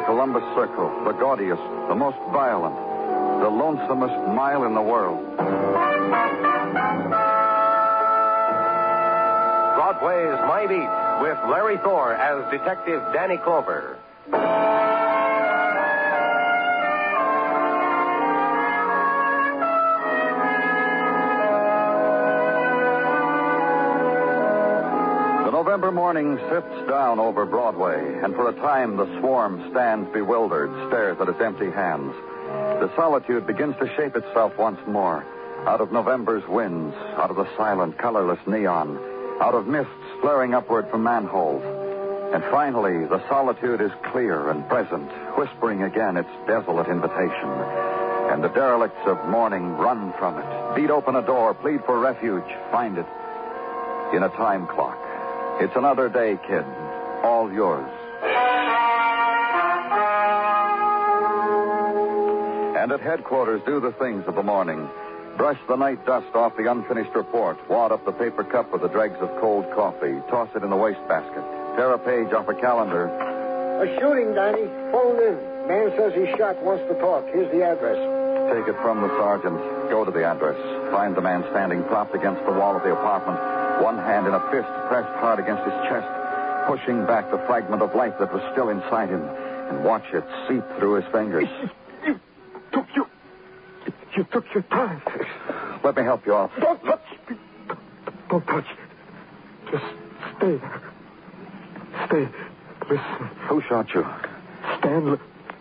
Columbus Circle, the gaudiest, the most violent, the lonesomest mile in the world. Broadway's My Beat, with Larry Thor as Detective Danny Clover. November morning sifts down over Broadway, and for a time the swarm stands bewildered, stares at its empty hands. The solitude begins to shape itself once more, out of November's winds, out of the silent, colorless neon, out of mists flaring upward from manholes. And finally, the solitude is clear and present, whispering again its desolate invitation. And the derelicts of morning run from it, beat open a door, plead for refuge, find it in a time clock. It's another day, kid. All yours. And at headquarters, do the things of the morning. Brush the night dust off the unfinished report. Wad up the paper cup with the dregs of cold coffee. Toss it in the wastebasket. Tear a page off a calendar. A shooting, Danny. Phone in. Man says he's shot, wants to talk. Here's the address. Take it from the sergeant. Go to the address. Find the man standing propped against the wall of the apartment. One hand in a fist pressed hard against his chest, pushing back the fragment of life that was still inside him, and watch it seep through his fingers. You took your time. Let me help you off. Don't touch me. Don't touch. Just stay. Stay. Listen. Who shot you? Stanley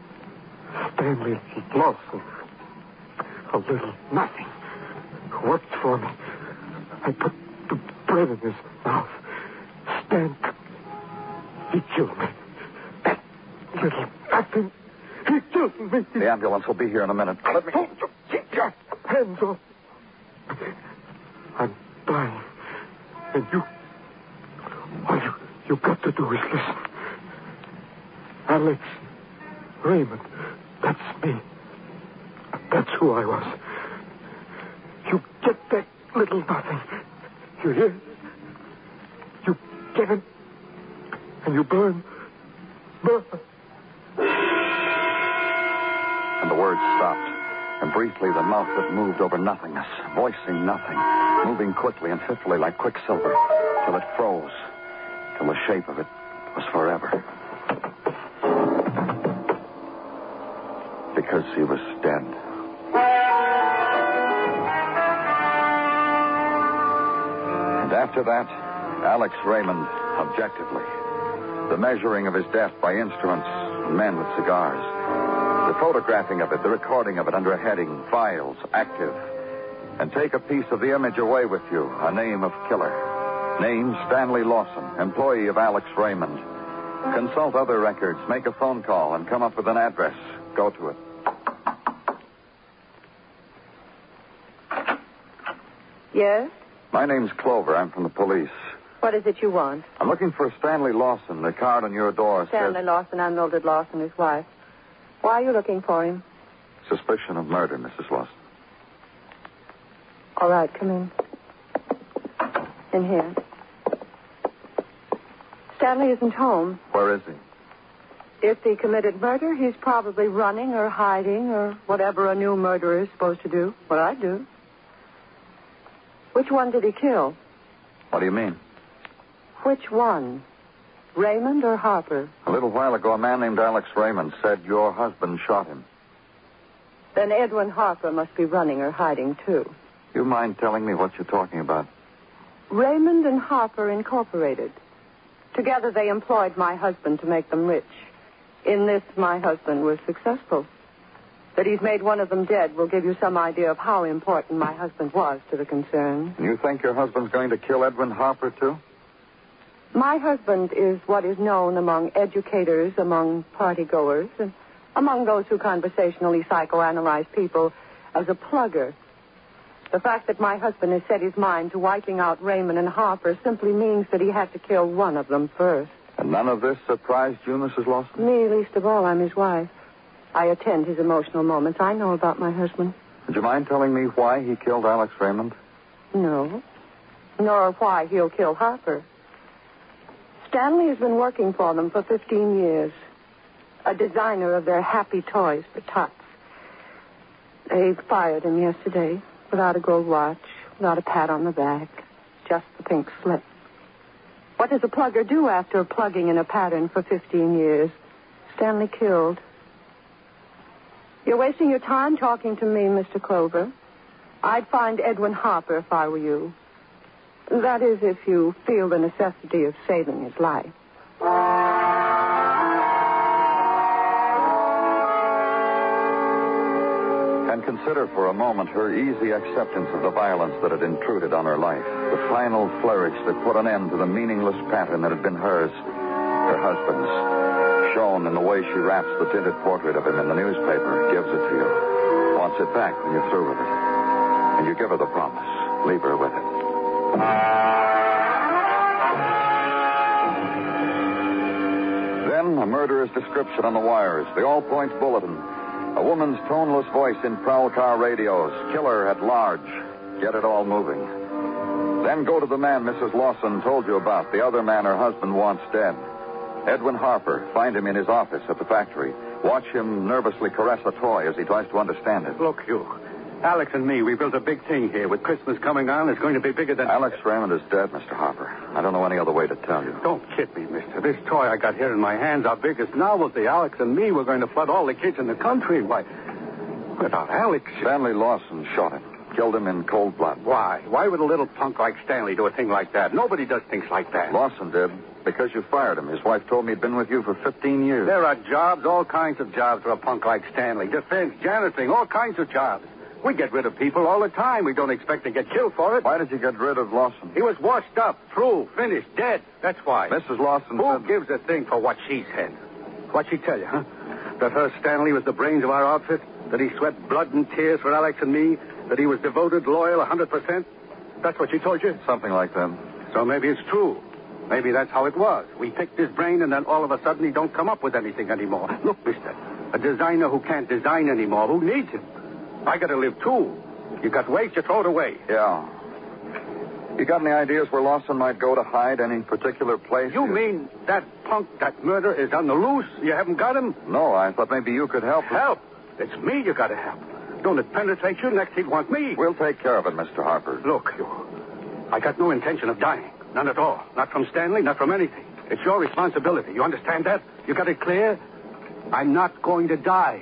Lawson. A little nothing. Worked for me. I put the bread in his mouth. Stan. He killed me. That little nothing. He killed me. The ambulance will be here in a minute. Let me... Keep your hands off. I'm dying. And all you got to do is listen. Alex Raymond. That's me. That's who I was. You get that little nothing. You hear? You get it. And you burn. And the words stopped. And briefly, the mouth that moved over nothingness, voicing nothing, moving quickly and fitfully like quicksilver, till it froze, till the shape of it was forever. Because he was dead. And after that, Alex Raymond, objectively. The measuring of his death by instruments and men with cigars. The photographing of it, the recording of it under a heading, files, active. And take a piece of the image away with you, a name of killer. Name, Stanley Lawson, employee of Alex Raymond. Consult other records, make a phone call, and come up with an address. Go to it. Yes? My name's Clover. I'm from the police. What is it you want? I'm looking for Stanley Lawson. The card on your door Stanley says... Lawson, I'm Mildred Lawson, his wife. Why are you looking for him? Suspicion of murder, Mrs. Lawson. All right, come in. In here. Stanley isn't home. Where is he? If he committed murder, he's probably running or hiding or whatever a new murderer is supposed to do. What I do. Which one did he kill? What do you mean? Which one? Raymond or Harper? A little while ago, a man named Alex Raymond said your husband shot him. Then Edwin Harper must be running or hiding, too. You mind telling me what you're talking about? Raymond and Harper Incorporated. Together they employed my husband to make them rich. In this, my husband was successful. That he's made one of them dead will give you some idea of how important my husband was to the concern. And you think your husband's going to kill Edwin Harper, too? My husband is what is known among educators, among partygoers, and among those who conversationally psychoanalyze people as a plugger. The fact that my husband has set his mind to wiping out Raymond and Harper simply means that he had to kill one of them first. And none of this surprised you, Mrs. Lawson? Me, least of all. I'm his wife. I attend his emotional moments. I know about my husband. Would you mind telling me why he killed Alex Raymond? No. Nor why he'll kill Harper. Stanley has been working for them for 15 years. a designer of their happy toys for tots. They fired him yesterday without a gold watch, without a pat on the back, just the pink slip. What does a plugger do after plugging in a pattern for 15 years? Stanley killed. You're wasting your time talking to me, Mr. Clover. I'd find Edwin Harper if I were you. That is, if you feel the necessity of saving his life. And consider for a moment her easy acceptance of the violence that had intruded on her life. The final flourish that put an end to the meaningless pattern that had been hers, her husband's. Shown in the way she wraps the tinted portrait of him in the newspaper, gives it to you. Wants it back when you're through with it. And you give her the promise. Leave her with it. Then a murderer's description on the wires. The All Points Bulletin. A woman's toneless voice in prowl car radios. Killer at large. Get it all moving. Then go to the man Mrs. Lawson told you about. The other man her husband wants dead. Edwin Harper. Find him in his office at the factory. Watch him nervously caress a toy as he tries to understand it. Look, you. Alex and me, we built a big thing here. With Christmas coming on, it's going to be bigger than... Alex Raymond is dead, Mr. Harper. I don't know any other way to tell you. Don't kid me, mister. This toy I got here in my hands, our biggest novelty. Alex and me, we're going to flood all the kids in the country. Why, without Alex... Stanley Lawson shot him. Killed him in cold blood. Why? Why would a little punk like Stanley do a thing like that? Nobody does things like that. Lawson did. Because you fired him. His wife told me he'd been with you for 15 years. There are jobs, all kinds of jobs for a punk like Stanley. Defense, janitoring, all kinds of jobs. We get rid of people all the time. We don't expect to get killed for it. Why did you get rid of Lawson? He was washed up, through, finished, dead. That's why. Mrs. Lawson Who said... gives a thing for what she said? What'd she tell you, huh? That her Stanley was the brains of our outfit? That he sweat blood and tears for Alex and me? That he was devoted, loyal, 100%? That's what she told you? Something like that. So maybe it's true. Maybe that's how it was. We picked his brain, and then all of a sudden he don't come up with anything anymore. Look, mister, a designer who can't design anymore, who needs him? I got to live, too. You got waste, you throw it away. Yeah. You got any ideas where Lawson might go to hide? Any particular place? You mean that punk, that murderer, is on the loose? You haven't got him? No, I thought maybe you could help. Help? It's me you got to help. Don't it penetrate you? Next he'd want me. We'll take care of it, Mr. Harper. Look, I got no intention of dying. None at all. Not from Stanley, not from anything. It's your responsibility. You understand that? You got it clear? I'm not going to die.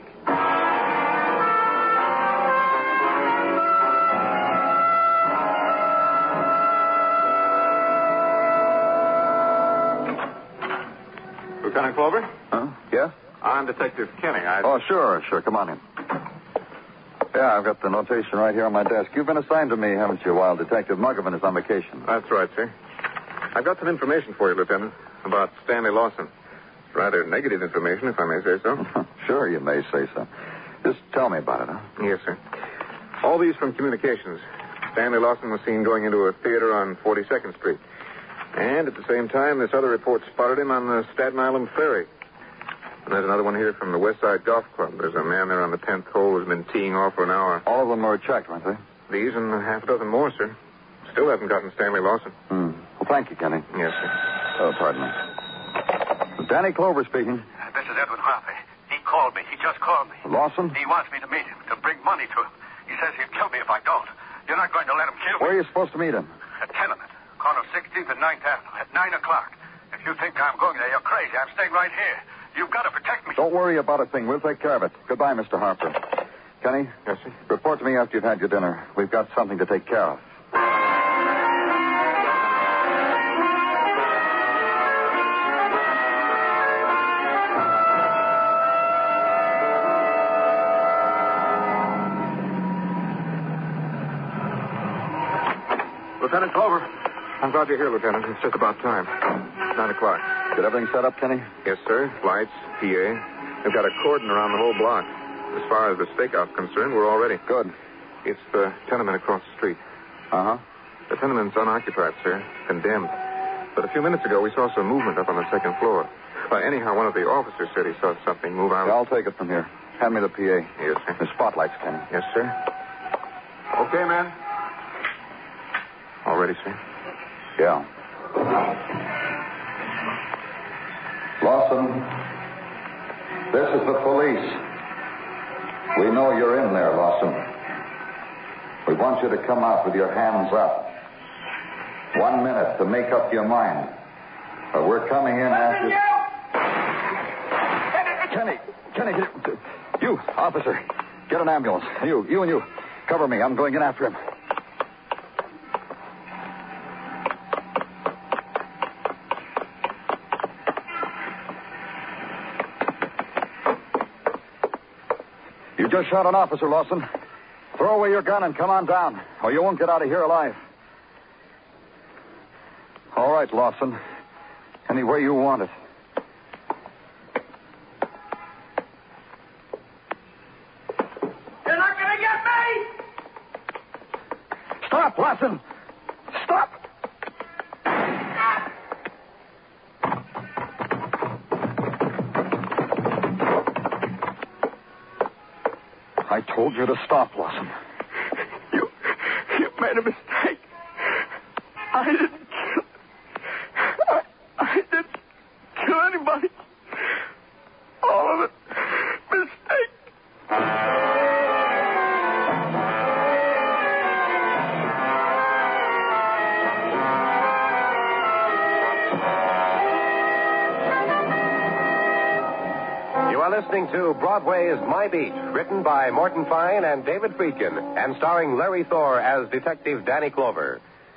Lieutenant Clover? Huh? Yes? I'm Detective Kenny. Oh, sure. Come on in. Yeah, I've got the notation right here on my desk. You've been assigned to me, haven't you, while Detective Muggavan is on vacation? That's right, sir. I've got some information for you, Lieutenant, about Stanley Lawson. It's rather negative information, if I may say so. Sure, you may say so. Just tell me about it, huh? Yes, sir. All these from communications. Stanley Lawson was seen going into a theater on 42nd Street. And at the same time, this other report spotted him on the Staten Island ferry. And there's another one here from the West Side Golf Club. There's a man there on the 10th hole who's been teeing off for an hour. All of them were checked, weren't they? These and half a dozen more, sir. Still haven't gotten Stanley Lawson. Well, thank you, Kenny. Yes, sir. Oh, pardon me. Danny Clover speaking. This is Edwin Harper. He called me. He just called me. Lawson? He wants me to meet him, to bring money to him. He says he'll kill me if I don't. You're not going to let him kill me. Where are you supposed to meet him? At Tenement, corner of 16th and 9th Avenue, at 9 o'clock. If you think I'm going there, you're crazy. I'm staying right here. You've got to protect me. Don't worry about a thing. We'll take care of it. Goodbye, Mr. Harper. Kenny? Yes, sir. Report to me after you've had your dinner. We've got something to take care of. Lieutenant Clover. I'm glad you're here, Lieutenant. It's just about time. 9 o'clock. Get everything set up, Kenny? Yes, sir. Lights, PA. They've got a cordon around the whole block. As far as the stakeout's concerned, we're all ready. Good. It's the tenement across the street. Uh-huh. The tenement's unoccupied, sir. Condemned. But a few minutes ago, we saw some movement up on the second floor. Well, anyhow, one of the officers said he saw something move out. Yeah, I'll take it from here. Hand me the PA. Yes, sir. The spotlights, Kenny. Yes, sir. Okay, man. All ready, sir? Yeah. Lawson. This is the police. We know you're in there, Lawson. We want you to come out with your hands up. 1 minute to make up your mind. But we're coming in after... Kenny, you, officer, get an ambulance. You and you, cover me. I'm going in after him. You just shot an officer, Lawson. Throw away your gun and come on down, or you won't get out of here alive. All right, Lawson. Any way you want it. You're not going to get me! Stop, Lawson! Stop! I told you to stop, Lawson. You made a mistake. I didn't kill anybody. All of it. Mistake. You are listening to Broadway's My Beat, written by Morton Fine and David Friedkin, and starring Larry Thor as Detective Danny Clover.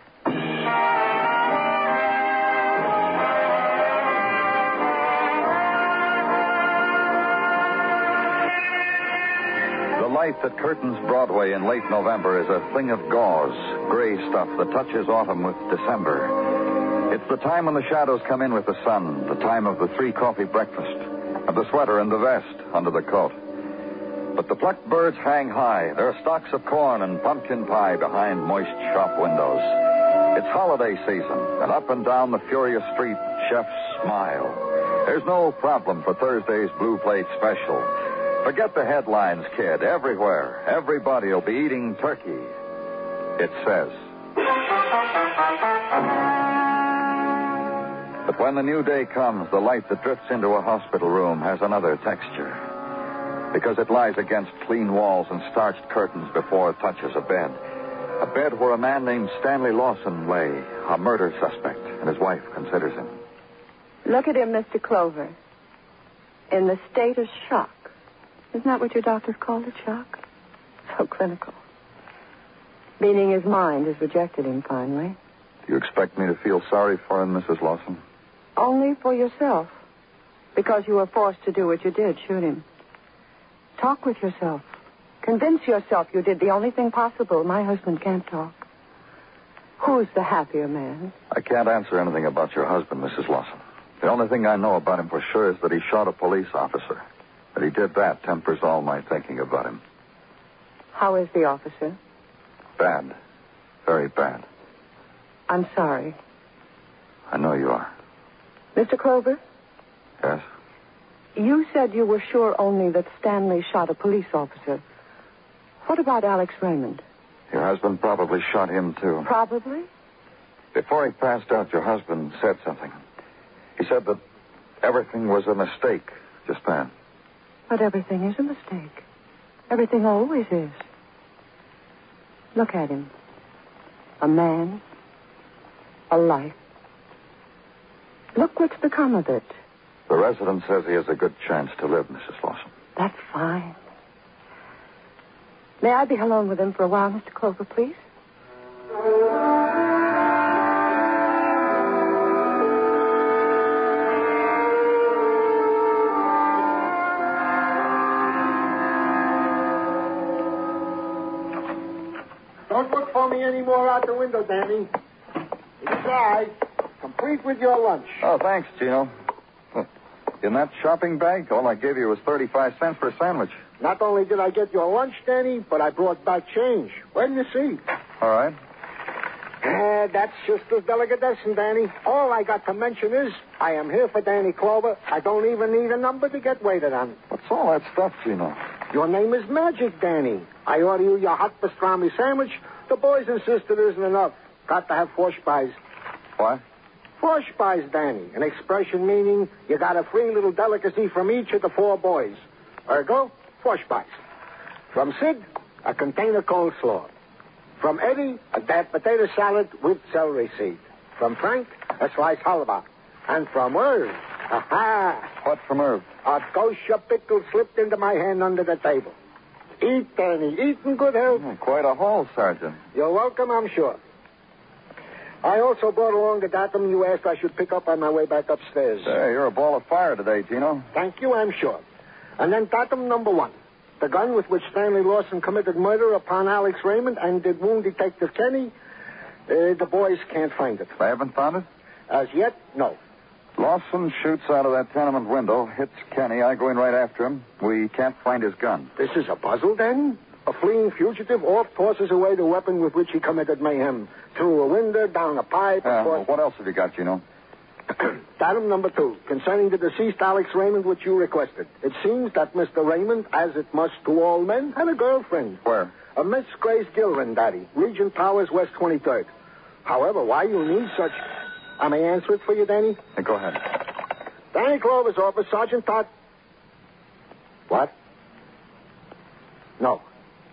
The light that curtains Broadway in late November is a thing of gauze, gray stuff that touches autumn with December. It's the time when the shadows come in with the sun, the time of the 3-coffee breakfast, of the sweater and the vest under the coat. But the plucked birds hang high. There are stalks of corn and pumpkin pie behind moist shop windows. It's holiday season, and up and down the furious street, chefs smile. There's no problem for Thursday's Blue Plate Special. Forget the headlines, kid. Everywhere, everybody will be eating turkey. It says. But when the new day comes, the light that drifts into a hospital room has another texture. Because it lies against clean walls and starched curtains before it touches a bed. A bed where a man named Stanley Lawson lay, a murder suspect, and his wife considers him. Look at him, Mr. Clover. In the state of shock. Isn't that what your doctors called it, shock? So clinical. Meaning his mind has rejected him finally. Do you expect me to feel sorry for him, Mrs. Lawson? Only for yourself. Because you were forced to do what you did, shoot him. Talk with yourself. Convince yourself you did the only thing possible. My husband can't talk. Who's the happier man? I can't answer anything about your husband, Mrs. Lawson. The only thing I know about him for sure is that he shot a police officer. That he did that tempers all my thinking about him. How is the officer? Bad. Very bad. I'm sorry. I know you are. Mr. Clover? Yes? You said you were sure only that Stanley shot a police officer. What about Alex Raymond? Your husband probably shot him, too. Probably? Before he passed out, your husband said something. He said that everything was a mistake just then. But everything is a mistake. Everything always is. Look at him. A man. A life. Look what's become of it. The resident says he has a good chance to live, Mrs. Lawson. That's fine. May I be alone with him for a while, Mr. Clover, please? Don't look for me anymore out the window, Danny. Inside, complete with your lunch. Oh, thanks, Gino. In that shopping bag, all I gave you was 35 cents for a sandwich. Not only did I get your lunch, Danny, but I brought back change. Wait till you see. All right. That's just a delicatessen, Danny. All I got to mention is I am here for Danny Clover. I don't even need a number to get waited on. What's all that stuff, Gino? Your name is Magic, Danny. I order you your hot pastrami sandwich. The boys insist it isn't enough. Got to have 4 spies. What? Flush buys, Danny. An expression meaning you got a free little delicacy from each of the 4 boys. Ergo, flush buys. From Sid, a container coleslaw. From Eddie, a dab potato salad with celery seed. From Frank, a sliced halibut. And from Irv, What from Irv? a kosher pickle slipped into my hand under the table. Eat, Danny. Eat in good health. Quite a haul, Sergeant. You're welcome, I'm sure. I also brought along the datum you asked I should pick up on my way back upstairs. Hey, you're a ball of fire today, Gino. Thank you, I'm sure. And then datum number 1. The gun with which Stanley Lawson committed murder upon Alex Raymond and did wound Detective Kenny. The boys can't find it. They haven't found it? As yet, no. Lawson shoots out of that tenement window, hits Kenny. I go in right after him. We can't find his gun. This is a puzzle, then? A fleeing fugitive off tosses away the weapon with which he committed mayhem. Through a window, down a pipe, Well, what else have you got, Gino? Datum number 2, concerning the deceased Alex Raymond, which you requested. It seems that Mr. Raymond, as it must to all men, had a girlfriend. Where? A Miss Grace Gilran, Daddy. Regent Towers, West 23rd. However, why you need such... I may answer it for you, Danny? Hey, go ahead. Danny Clover's office, Sergeant Todd... What? No.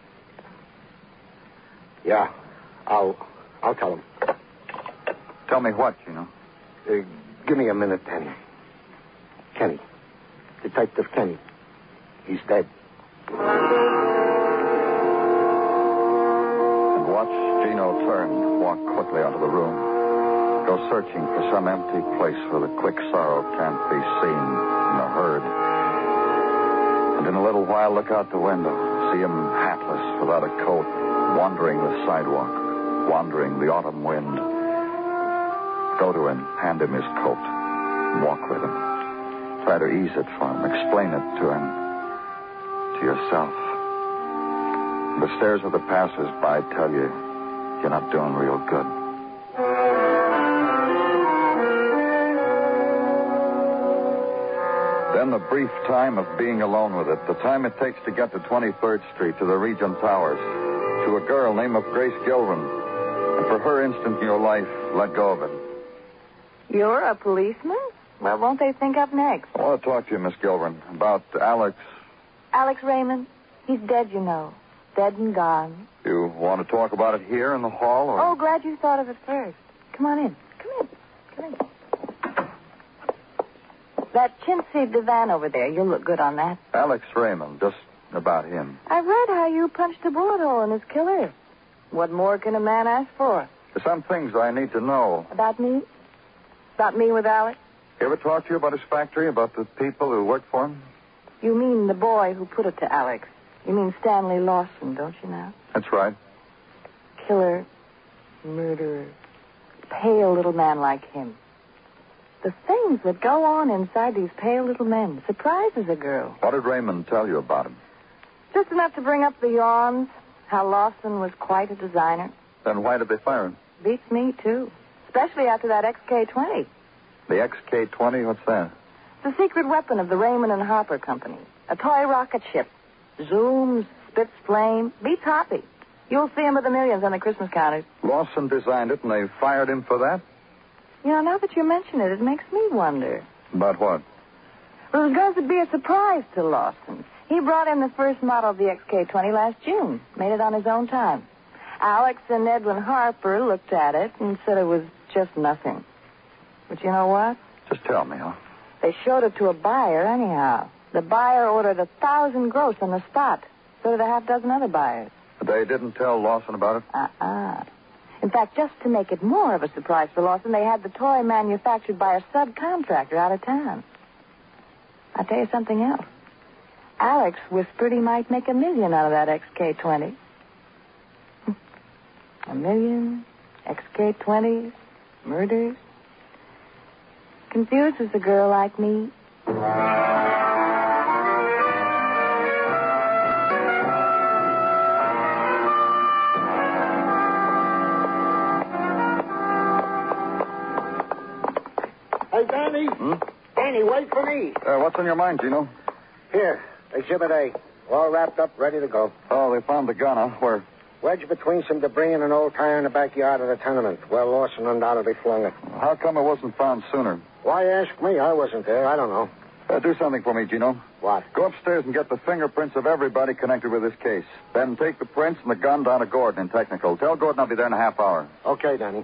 Yeah, I'll tell him. Tell me what, Gino? Give me a minute, Danny. Kenny. Detective Kenny. He's dead. And watch Gino turn, walk quickly out of the room, go searching for some empty place where the quick sorrow can't be seen in a herd. And in a little while, look out the window, see him hatless, without a coat, wandering the sidewalk, wandering the autumn wind. Go to him, hand him his coat, and walk with him. Try to ease it for him, explain it to him, to yourself. And the stares of the passers-by tell you you're not doing real good. Then the brief time of being alone with it, the time it takes to get to 23rd Street, to the Regent Towers, to a girl named Grace Gilran, and for her instant in your life, let go of it. You're a policeman? Well, won't they think up next? I want to talk to you, Miss Gilran, about Alex. Alex Raymond? He's dead, you know. Dead and gone. You want to talk about it here in the hall? Or... Oh, glad you thought of it first. Come on in. Come in. That chintzy divan over there, you'll look good on that. Alex Raymond, just about him. I've read how you punched a bullet hole in his killer. What more can a man ask for? There's some things I need to know. About me? About me with Alex? He ever talk to you about his factory, about the people who work for him? You mean the boy who put it to Alex. You mean Stanley Lawson, don't you now? That's right. Killer, murderer, pale little man like him. The things that go on inside these pale little men surprises a girl. What did Raymond tell you about him? Just enough to bring up the yawns, how Lawson was quite a designer. Then why did they fire him? Beats me, too. Especially after that XK-20. The XK-20? What's that? It's a secret weapon of the Raymond and Harper Company. A toy rocket ship. Zooms, spits flame, beats Hoppy. You'll see him with the millions on the Christmas counters. Lawson designed it, and they fired him for that? You know, now that you mention it, it makes me wonder. About what? Well, it was going to be a surprise to Lawson. He brought in the first model of the XK-20 last June. Made it on his own time. Alex and Edwin Harper looked at it and said it was just nothing. But you know what? Just tell me, huh? They showed it to a buyer anyhow. The buyer ordered 1,000 gross on the spot. So did a half dozen other buyers. They didn't tell Lawson about it? In fact, just to make it more of a surprise for Lawson, they had the toy manufactured by a subcontractor out of town. I'll tell you something else. Alex whispered he might make $1 million out of that XK-20. $1 million, XK-20s, murders. Confuses a girl like me. Hey, Danny. Danny, wait for me. What's on your mind, Gino? Here, Exhibit A. All wrapped up, ready to go. Oh, they found the gun, huh? Where? Wedged between some debris and an old tire in the backyard of the tenement. Well, Lawson undoubtedly flung it. How come it wasn't found sooner? Why ask me? I wasn't there. I don't know. Do something for me, Gino. What? Go upstairs and get the fingerprints of everybody connected with this case. Then take the prints and the gun down to Gordon in technical. Tell Gordon I'll be there in a half hour. Okay, Danny.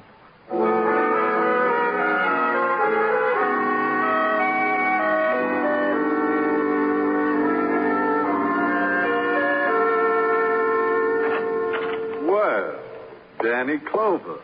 Well, Danny Clover.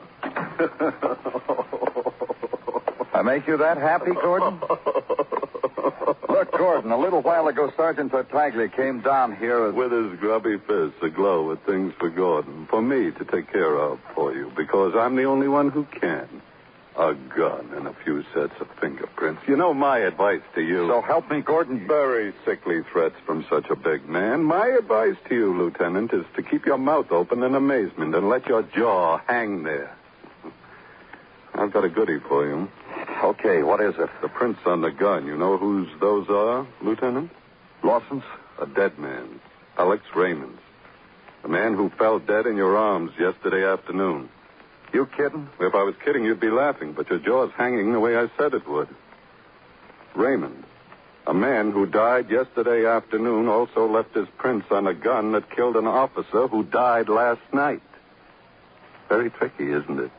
I make you that happy, Gordon? Look, Gordon, a little while ago, Sergeant Tartaglia came down here With his grubby fists aglow with things for Gordon, for me to take care of for you, because I'm the only one who can. A gun and a few sets of fingerprints. You know my advice to you. So help me, Gordon. Very sickly threats from such a big man. My advice to you, Lieutenant, is to keep your mouth open in amazement and let your jaw hang there. I've got a goodie for you. Okay, what is it? The prints on the gun. You know whose those are, Lieutenant? Lawson's? A dead man. Alex Raymond's. The man who fell dead in your arms yesterday afternoon. You kidding? If I was kidding, you'd be laughing, but your jaw's hanging the way I said it would. Raymond, a man who died yesterday afternoon, also left his prints on a gun that killed an officer who died last night. Very tricky, isn't it?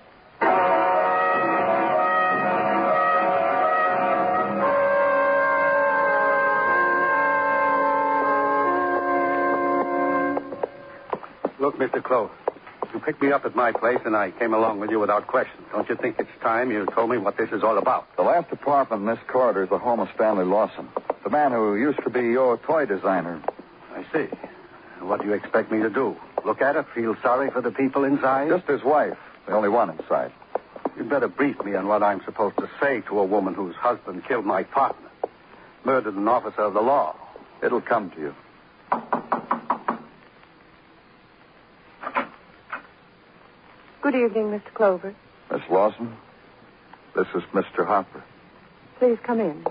Look, Mr. Clover, you picked me up at my place, and I came along with you without question. Don't you think it's time you told me what this is all about? The last apartment in this corridor is the home of Stanley Lawson, the man who used to be your toy designer. I see. What do you expect me to do? Look at it? Feel sorry for the people inside? Just his wife, the only one inside. You'd better brief me on what I'm supposed to say to a woman whose husband killed my partner, murdered an officer of the law. It'll come to you. Good evening, Mr. Clover. Miss Lawson, this is Mr. Harper. Please come in.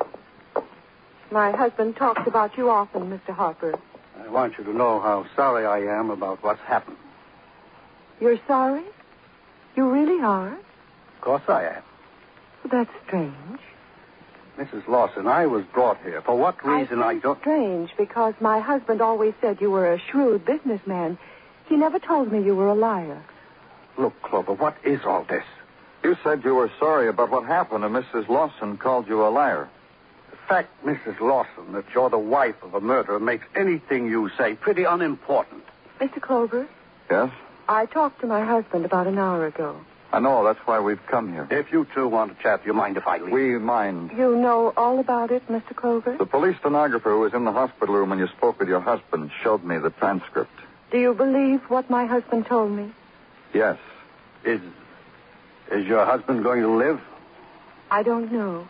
My husband talks about you often, Mr. Harper. I want you to know how sorry I am about what's happened. You're sorry? You really are? Of course I am. That's strange. Mrs. Lawson, I was brought here. For what reason I don't... Strange, because my husband always said you were a shrewd businessman. He never told me you were a liar. Look, Clover, what is all this? You said you were sorry about what happened, and Mrs. Lawson called you a liar. The fact, Mrs. Lawson, that you're the wife of a murderer makes anything you say pretty unimportant. Mr. Clover? Yes? I talked to my husband about an hour ago. I know. That's why we've come here. If you two want to chat, you mind if I leave? We mind. You know all about it, Mr. Clover? The police stenographer who was in the hospital room when you spoke with your husband showed me the transcript. Do you believe what my husband told me? Yes. Is your husband going to live? I don't know.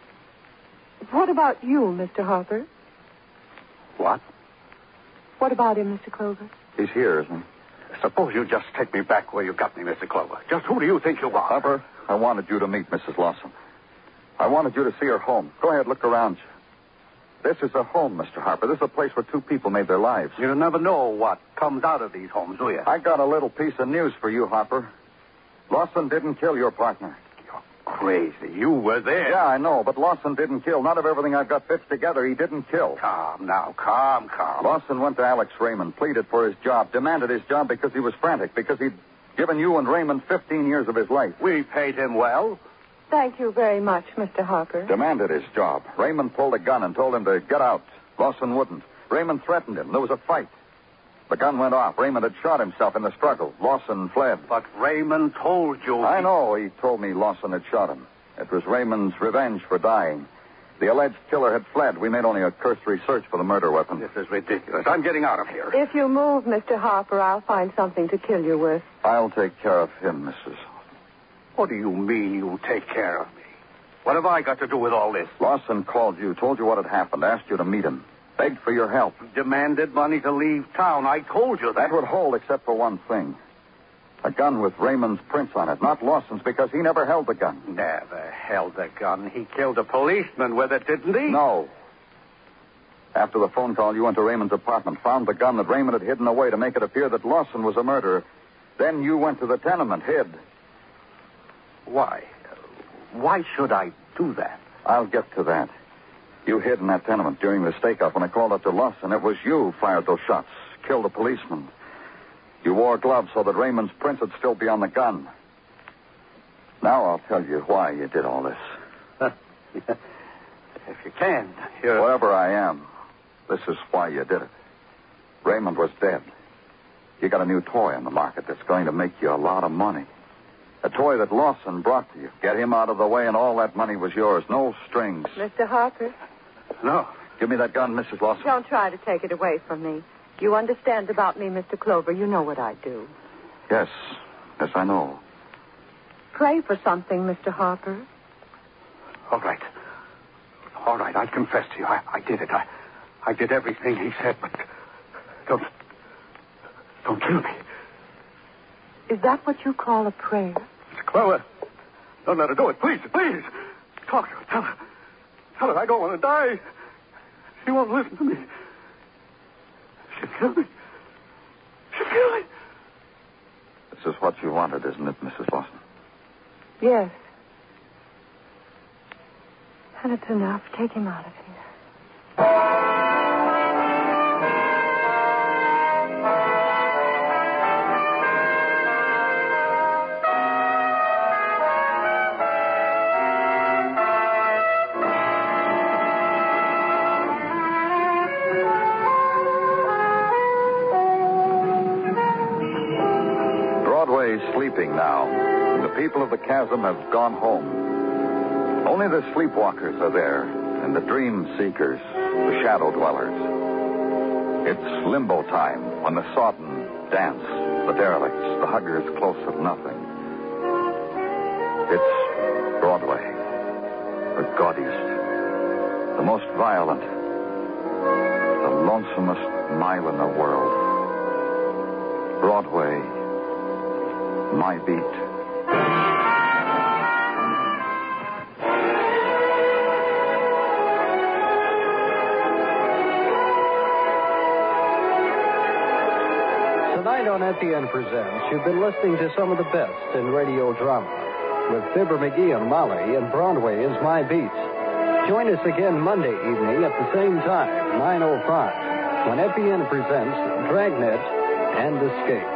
What about you, Mr. Harper? What? What about him, Mr. Clover? He's here, isn't he? Suppose you just take me back where you got me, Mr. Clover. Just who do you think you are? Harper, I wanted you to meet Mrs. Lawson. I wanted you to see her home. Go ahead, look around you. This is a home, Mr. Harper. This is a place where two people made their lives. You never know what comes out of these homes, do you? I got a little piece of news for you, Harper. Lawson didn't kill your partner. You're crazy. You were there. Yeah, I know, but Lawson didn't kill. Not of everything I've got fixed together, he didn't kill. Calm now. Calm. Lawson went to Alex Raymond, pleaded for his job, demanded his job because he was frantic, because he'd given you and Raymond 15 years of his life. We paid him well. Thank you very much, Mr. Harper. Demanded his job. Raymond pulled a gun and told him to get out. Lawson wouldn't. Raymond threatened him. There was a fight. The gun went off. Raymond had shot himself in the struggle. Lawson fled. But Raymond told you... I know. He told me Lawson had shot him. It was Raymond's revenge for dying. The alleged killer had fled. We made only a cursory search for the murder weapon. This is ridiculous. I'm getting out of here. If you move, Mr. Harper, I'll find something to kill you with. I'll take care of him, Mrs. What do you mean you take care of me? What have I got to do with all this? Lawson called you, told you what had happened, asked you to meet him, begged for your help. Demanded money to leave town. I told you that. That would hold except for one thing. A gun with Raymond's prints on it, not Lawson's, because he never held the gun. Never held the gun. He killed a policeman with it, didn't he? No. After the phone call, you went to Raymond's apartment, found the gun that Raymond had hidden away to make it appear that Lawson was a murderer. Then you went to the tenement, hid. Why? Why should I do that? I'll get to that. You hid in that tenement during the stakeout. When I called up to Lawson, it was you who fired those shots, killed a policeman. You wore gloves so that Raymond's prints would still be on the gun. Now I'll tell you why you did all this. If you can, you're... Whatever I am, this is why you did it. Raymond was dead. You got a new toy on the market that's going to make you a lot of money. A toy that Lawson brought to you. Get him out of the way and all that money was yours. No strings. Mr. Harper? No. Give me that gun, Mrs. Lawson. Don't try to take it away from me. You understand about me, Mr. Clover. You know what I do. Yes. Yes, I know. Pray for something, Mr. Harper. All right. All right, I confess to you. I did it. I did everything he said, but don't kill me. Is that what you call a prayer? Miss Clover, don't let her do it. Please. Talk to her. Tell her I don't want to die. She won't listen to me. She'll kill me. This is what you wanted, isn't it, Mrs. Lawson? Yes. And it's enough. Take him out of here. Broadway's sleeping now. The people of the chasm have gone home. Only the sleepwalkers are there, and the dream seekers, the shadow dwellers. It's limbo time when the sodden dance, the derelicts, the huggers close of nothing. It's Broadway, the gaudiest, the most violent, the lonesomest mile in the world. Broadway, my beat. Tonight on FEN Presents, you've been listening to some of the best in radio drama with Fibber McGee and Molly, and Broadway is My Beat. Join us again Monday evening at the same time, 9:05, when FEN presents Dragnet and Escape.